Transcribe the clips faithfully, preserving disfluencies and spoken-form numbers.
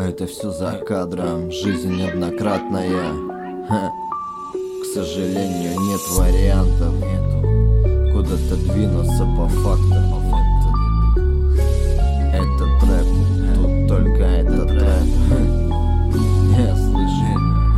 Это все за кадром, жизнь неоднократная. Ха. К сожалению, нет вариантов, нету куда-то двинуться по фактам. Это трэп, тут только это трэп. Я слышу.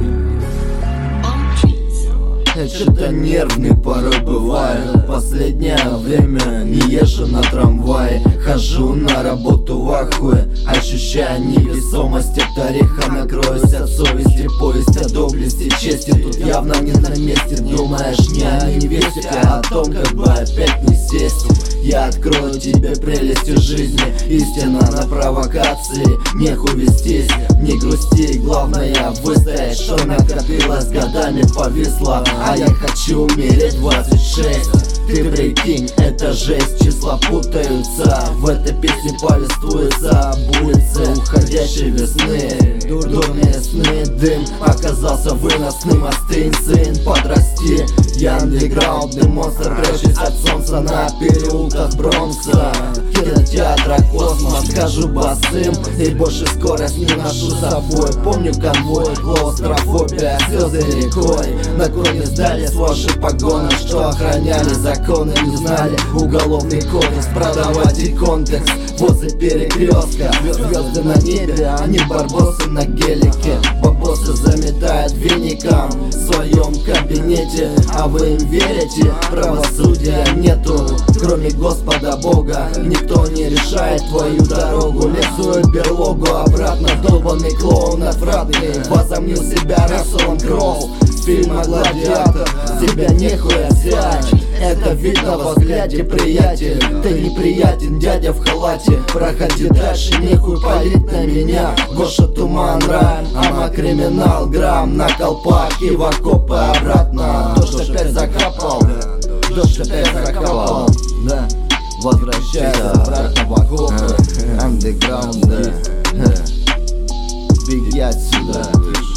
Я что-то нервный порой бываю. Последнее время не езжу на трамвае. Хожу на работу в ахуе, ощущая невесомость. От ореха накроюсь от совести, повесть о доблести, чести. Тут явно не на месте. Думаешь не о невесте, а о том, как бы опять не сесть. Я открою тебе прелести жизни, истина на провокации. Нехуй вестись, не грусти, главное выстоять. Что накопилось годами повисло, а я хочу умереть двадцать шесть. Ты прикинь, это жесть, числа путаются. В этой песне повествуется об улице уходящей весны. Дурные сны, дым оказался выносным. Остынь, сын, подрасти. Я андеграундный монстр, прячусь от солнца на переулках Бронкса. Кинотеатра Космос, хожу босым и больше скорость не ношу с собой. Помню конвой, клаустрофобия, слезы рекой. На кроне сдали ваши погоны, что охраняли законы, не знали уголовный кодекс. Продавать и контекст возле перекрестка. Звезды на небе, а не барбосы на гелике. Бабосы заметают веником в своем кабинете. А вы им верите? Правосудия нету, кроме Господа Бога. Никто не решает твою дорогу. Лез в свою берлогу, обратно долбанный клоун отвратный. Возомнил себя Расселом Кроу с фильма «Гладиатор». Тебя нехуя взять, это видно во взгляде, приятель. Ты неприятен, дядя в халате. Проходи дальше, нехуй палить на меня. Гоша Туман, райм, ама криминал. Грамм на колпак и в окопы обратно. Дождь опять закапал, дождь опять закапал. Да, возвращайся обратно в окопы. Андеграунд, да. Беги отсюда.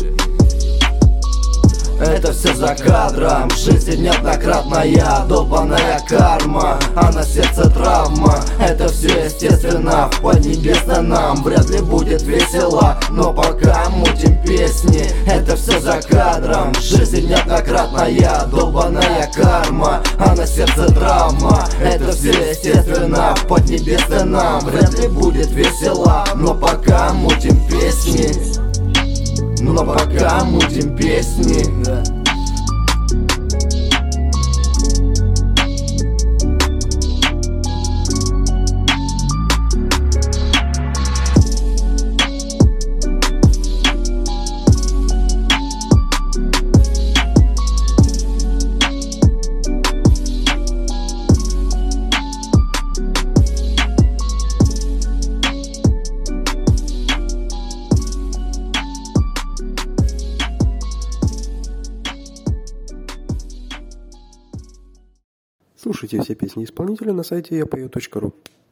Это все за кадром, жизнь неоднократная, долбаная карма, а на сердце травма. Это все естественно, в поднебесной нам вряд ли будет весело, но пока мутим песни. Это все за кадром, жизнь неоднократная, долбаная карма, а на сердце травма. Это все естественно, в поднебесной нам вряд ли будет весело, но пока мутим песни. Но пока мутим песни. Слушайте все песни исполнителя на сайте я пою точка ру.